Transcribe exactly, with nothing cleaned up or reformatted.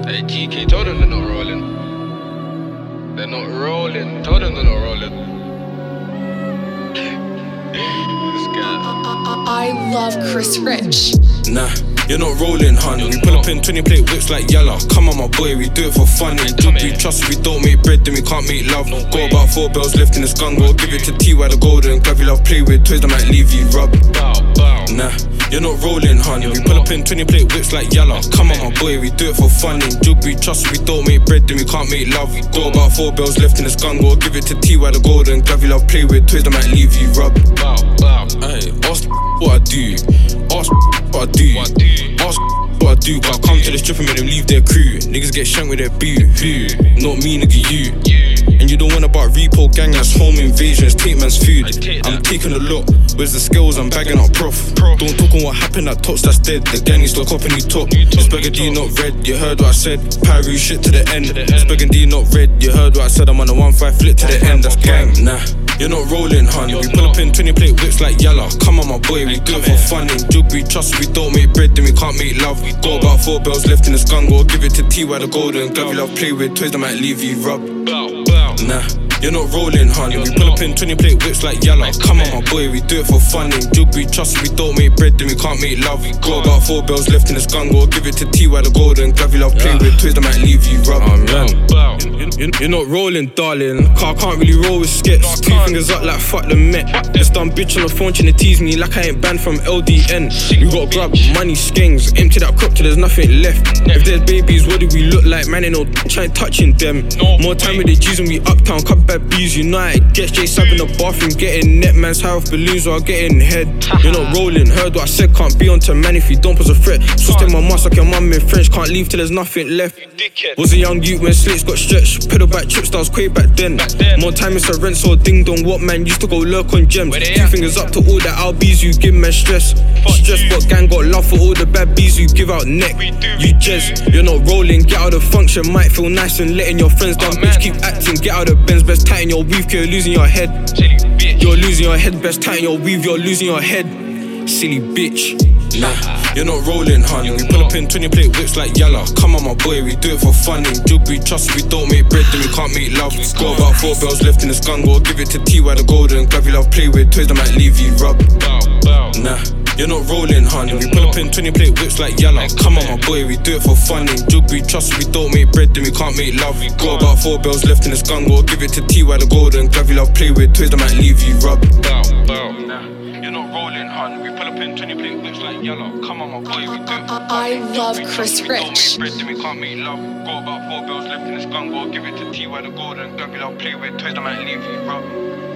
Hey, G K, told them they're not rolling. They're not rolling. Told them they're not rolling. This guy. I love Chris Rich. Nah, you're not rolling, hun. We pull up in twenty plate whips like Yalla. Come on, my boy, we do it for fun. We do we trust if we don't make bread, then we can't make love. Go about four bells lifting this gun. Go give it to T Y the golden. Glove you love play with toys that might leave you rub. Nah, you're not rolling, hun. We pull up in twenty plate whips like Yalla. Come on, my boy, we do it for fun. In jug we trust if we don't make bread, then we can't make love. Go about four bells lifting this gun. Go give it to T Y the golden. Glove you love play with toys that might leave you rub. Hey, ask what I do. Ask what I do. Ask what I do. But I come to the strip and make them leave their crew. Niggas get shanked with their boot. Who? Not me, nigga, you. And you don't want about repo gang, that's home invasions. Take man's food. I'm taking a look. Where's the skills? I'm bagging up prof. Don't talk on what happened at Tots, that's dead. The gang is still copping you top. This burgundy not red, you heard what I said. Pyru shit to the end. This burgundy not red, you heard what I said. I'm on a one five flip to the end, that's gang. Nah, you're not rolling, hun. We pull up in twenty plate whips like Yalla. Come on, my boy, we do it for fun. In jug we trust if we don't make bread, then we can't make love. Go about four bells lifting this gun. Go give it to T Y the golden. Glove you love play with toys that might leave you rub. Nah, you're not rolling, hun. We pull up in twenty plate whips like Yalla. Come on, my boy, we do it for fun. In jug we trust if we don't make bread, then we can't make love. Go about four bells lifting this gun. Go give it to T Y the golden. Glove you love play with toys that might leave you rub. Oh, man. You're not rolling, darling. Car can't really roll with skits. Two fingers up like fuck the Met. This dumb bitch on the phone trying to tease me like I ain't banned from L D N. We got grab money skings. Empty that crop till there's nothing left. If there's babies, what do we look like? Man, ain't no trying touching them. More time with the G's when we uptown. Couple bad B's united. Gets J Sab in the bathroom. Getting net man's high off balloons while getting head. You're not rolling. Heard what I said. Can't be on to man if you don't pose a threat. So stay my mask like your mum in French. Can't leave till there's nothing left. Was a young youth when slates got stretched. Pedal back trips, that was quay back then. More time it's a rent, so ding dong. What man used to go lurk on gems. Two fingers up to all the L Bs you give man stress. Stress, but gang got love for all the bad Bs you give out neck. You jazz, you're not rolling. Get out of function, might feel nice and letting your friends down. Bitch, keep acting, get out of Benz. Best tighten your weave, you're losing your head. You're losing your head, best tighten your weave, you're losing your head. Silly bitch. Nah, you're not rolling, hun. We pull up in twenty plate whips like Yalla. Come on, my boy, we do it for fun. In jug we trust if we don't make bread, then we can't make love. Go about four bells lifting this gun. Go give it to T Y the golden. Glove you love play with toys that might leave you rub. Nah, you're not rolling, hun. We pull up in twenty plate whips like Yalla. Come on, my boy, we do it for fun. In jug we trust if we don't make bread, then we can't make love. Go about four bells lifting this gun. Go give it to T Y the golden. Glove you love play with toys that might leave you rub. Nah, you're not rolling, hun. We pull up in twenty plate whips like Yalla. Come on, my boy, we do it for fun. I love Chris Rich. Rich. Bread, then we can't make love. Go about four bells lifting this gun. Go give it to T Y the golden. Glove you love play with toys that might leave you rub.